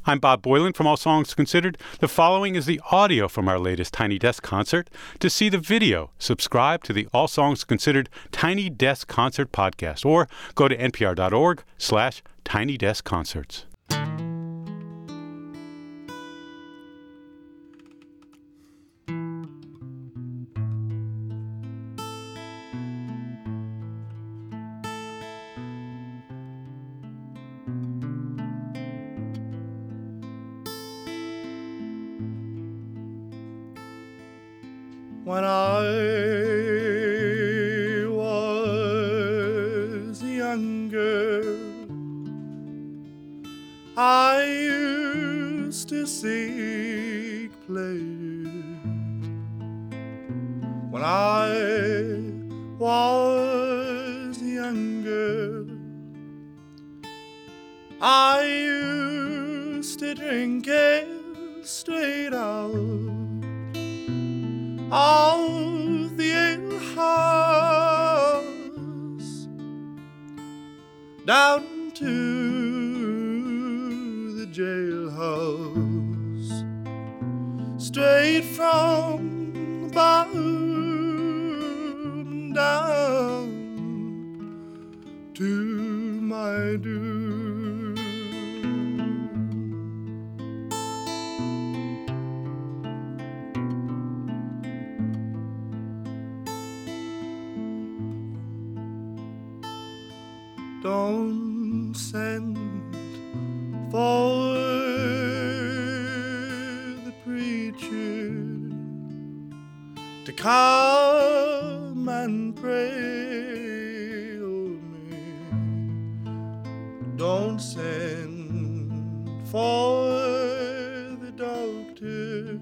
I'm Bob Boylan from All Songs Considered. The following is the audio from our latest Tiny Desk concert. To see the video, subscribe to the All Songs Considered Tiny Desk Concert podcast or go to npr.org/tinydeskconcerts. When I was younger, I used to seek pleasure. When I was younger, I used to drink it straight out of the alehouse down to the jailhouse, straight from the bottom down to my doom. Don't send for the preacher to come and pray over me. Don't send for the doctor.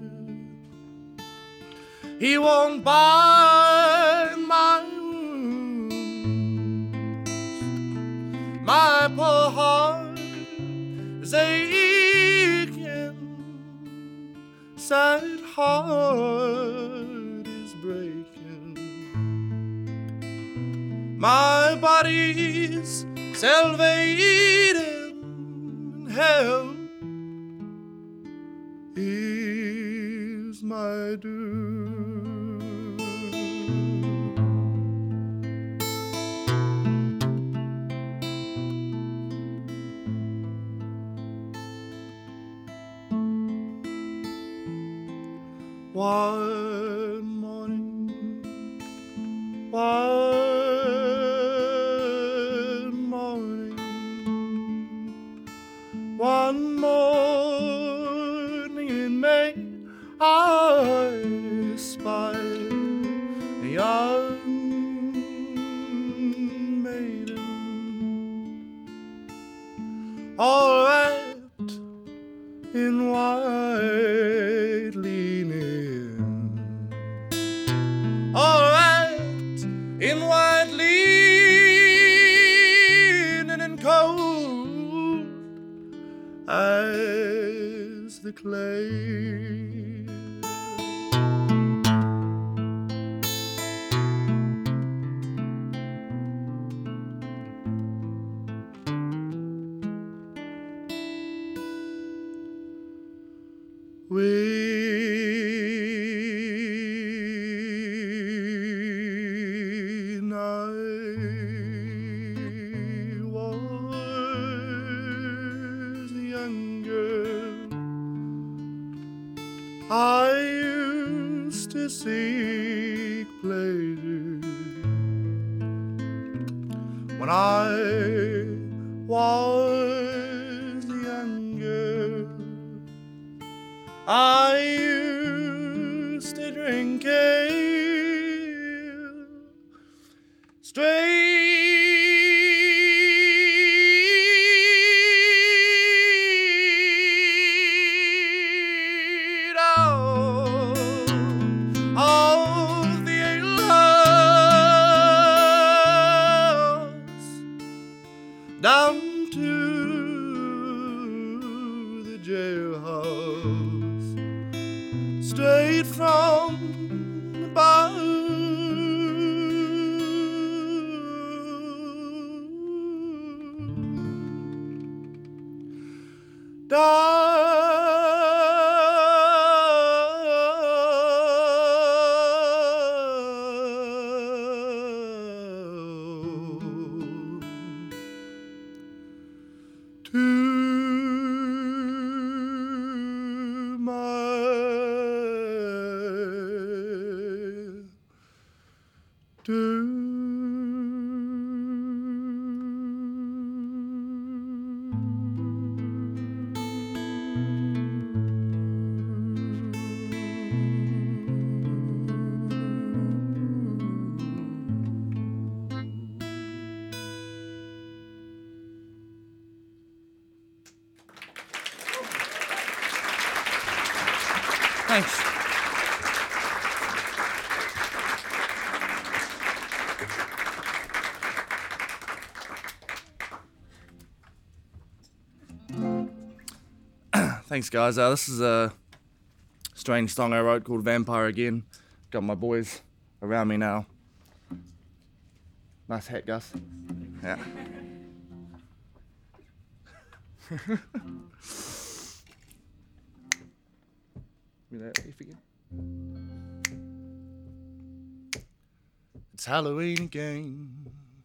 He won't bind my My poor heart is aching, sad heart is breaking. My body's salvating, hell is my doom. One morning in May, I spied a young maiden, all wrapped in white linen, all wrapped in white linen and cold as the clay. When I was younger, I used to seek pleasure. When I was younger, I used to drink ale straight out of the alehouse down to the jailhouse, straight from the bottom down Thanks. Thanks, guys. This is a strange song I wrote called Vampire Again. Got my boys around me now. Nice hat, Gus. Yeah. Give me that F again. It's Halloween again.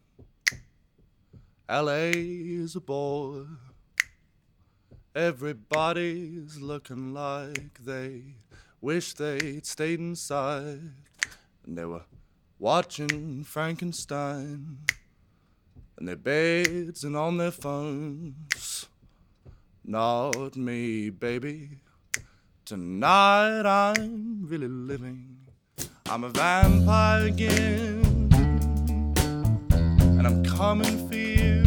LA is a bore. Everybody's looking like they wish they'd stayed inside. And they were watching Frankenstein in their beds and on their phones. Not me, baby. Tonight I'm really living. I'm a vampire again, and I'm coming for you.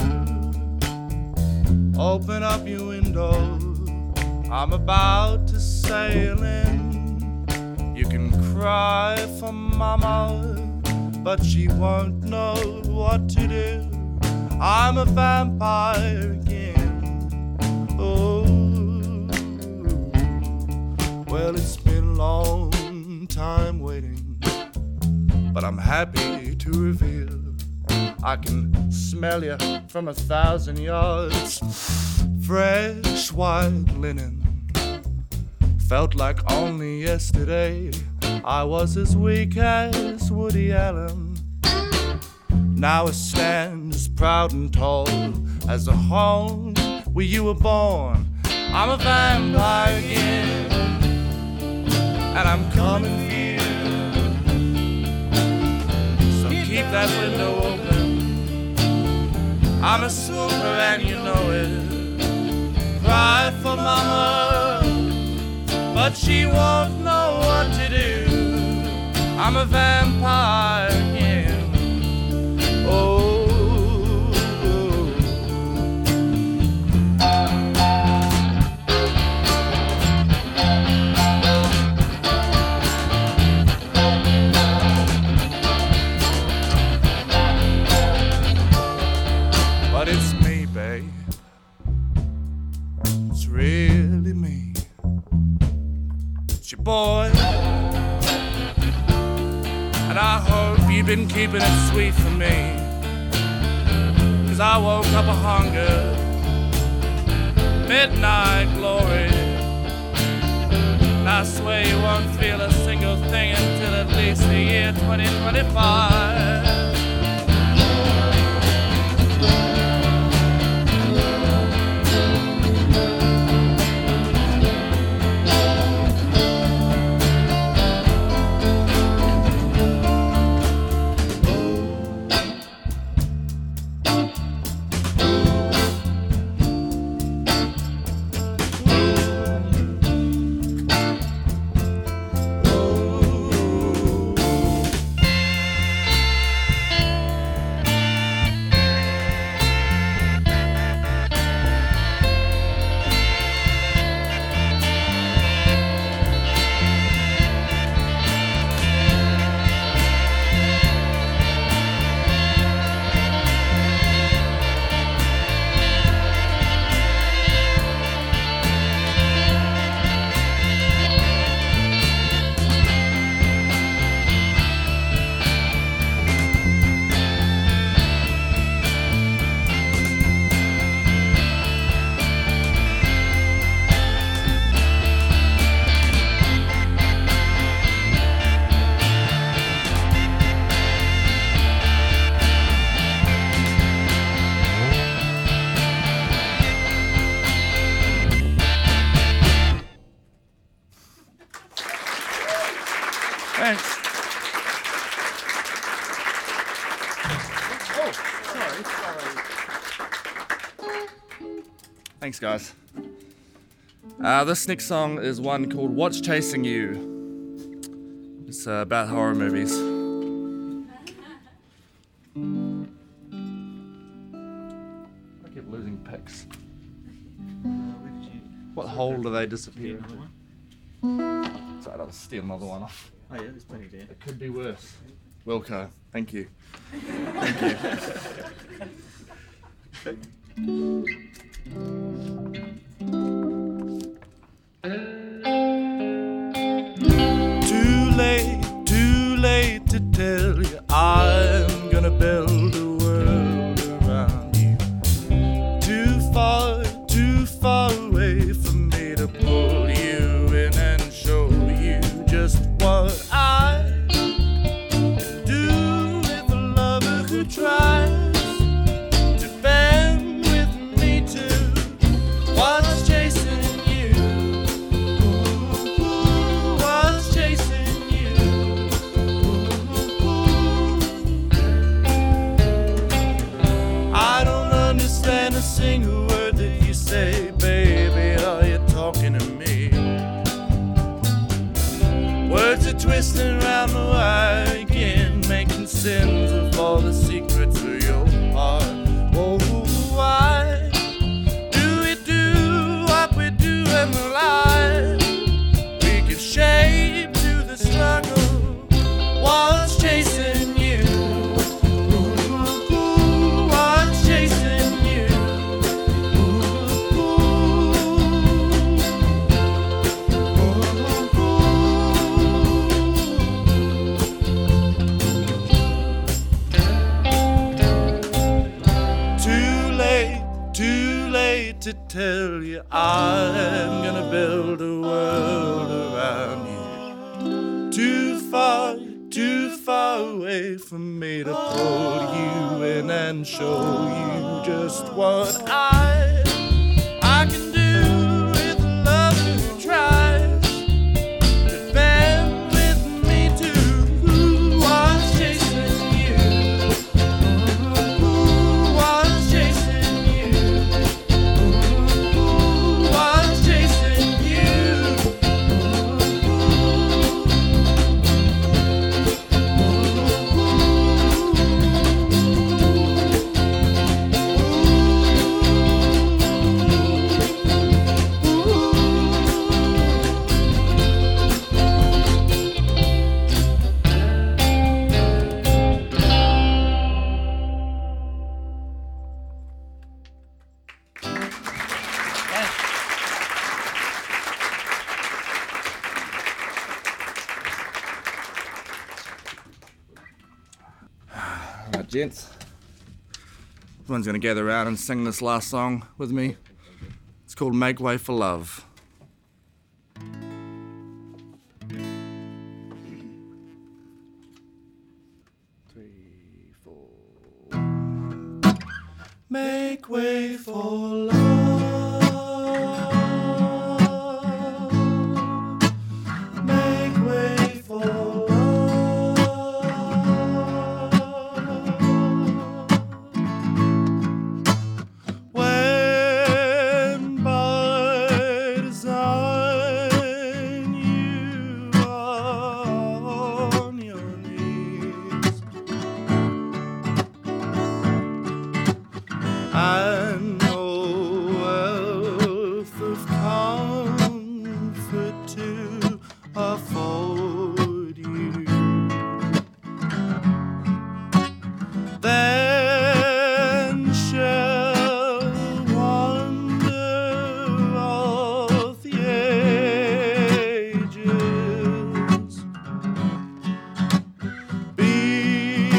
Open up your window, I'm about to sail in. You can cry for mama, but she won't know what to do. I'm a vampire again. Oh, well, it's been a long time waiting, but I'm happy to reveal I can smell you from 1,000 yards. Fresh white linen. Felt like only yesterday I was as weak as Woody Allen. Now it stands proud and tall as the home where you were born. I'm a vampire again, and I'm coming for you. So keep that window open. I'm a super and you know it. Cry for mama, but she won't know what to do. I'm a vampire again. Oh. But it's me, babe. It's really me. It's your boy. And I hope you've been keeping it sweet for me. 'Cause I woke up a hunger, midnight glory. And I swear you won't feel a single thing until at least the year 2025. Thanks, guys. This next song is one called What's Chasing You. It's about horror movies. I keep losing picks. What hole do they disappear into? Sorry, I'll steal another one off. Oh yeah, there's plenty there. It could be worse. Wilco, thank you. Thank you. Too late to tell you I'm gonna build a world around you. Too far away from me to pull you in and show you just what I do with a lover who tries to bend with me too. What's chasing you? Ooh, what's chasing you? Ooh. I don't understand a single word that you say, baby. Are you talking to me? Words are twisting around my wire again, making sense of all the secrets of your heart. Oh, why do we do what we do in the life? We give shape to the struggle. What's chasing you? Ooh, what's chasing you? Too late to tell you I'm gonna build a world around you. Too far away from me to pull you in and show you just what I can do with a love who tries to bend with me too. What's chasing you? Ooh, what's chasing you? Ooh, what's chasing you? Alright, gents. Everyone's gonna gather around and sing this last song with me. It's called Make Way for Love. Three, four. Make way for love. Make way for love. When by design you are on your knees, and no wealth of comfort to afford you, then shall wonder of the ages be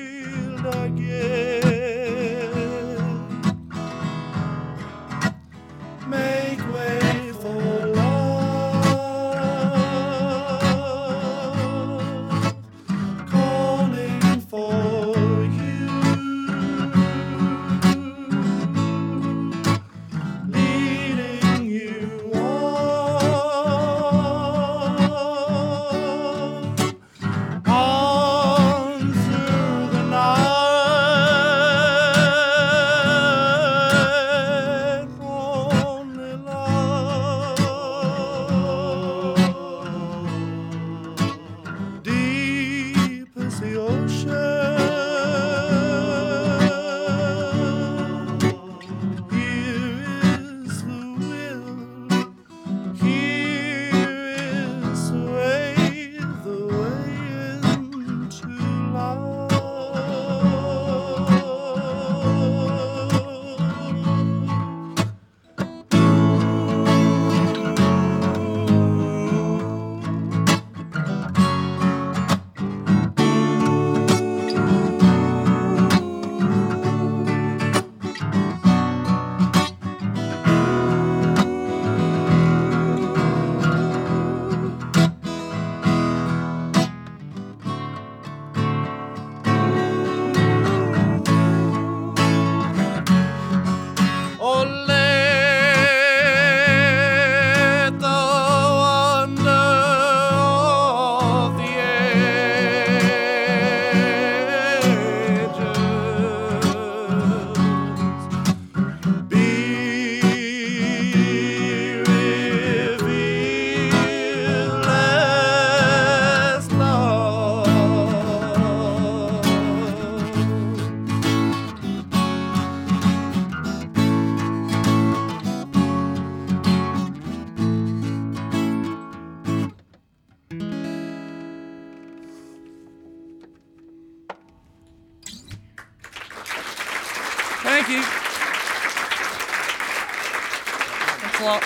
revealed again. Thank you. Thanks a lot.